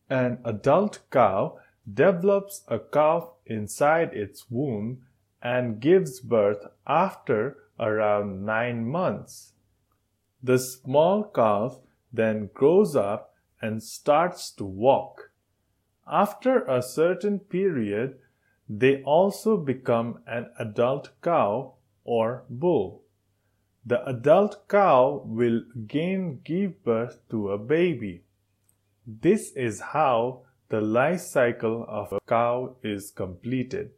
An adult cow develops a calf inside its womb and gives birth after around 9 months. The small calf then grows up and starts to walk. After a certain period, they also become an adult cow or bull. The adult cow will again give birth to a baby. This is how the life cycle of a cow is completed.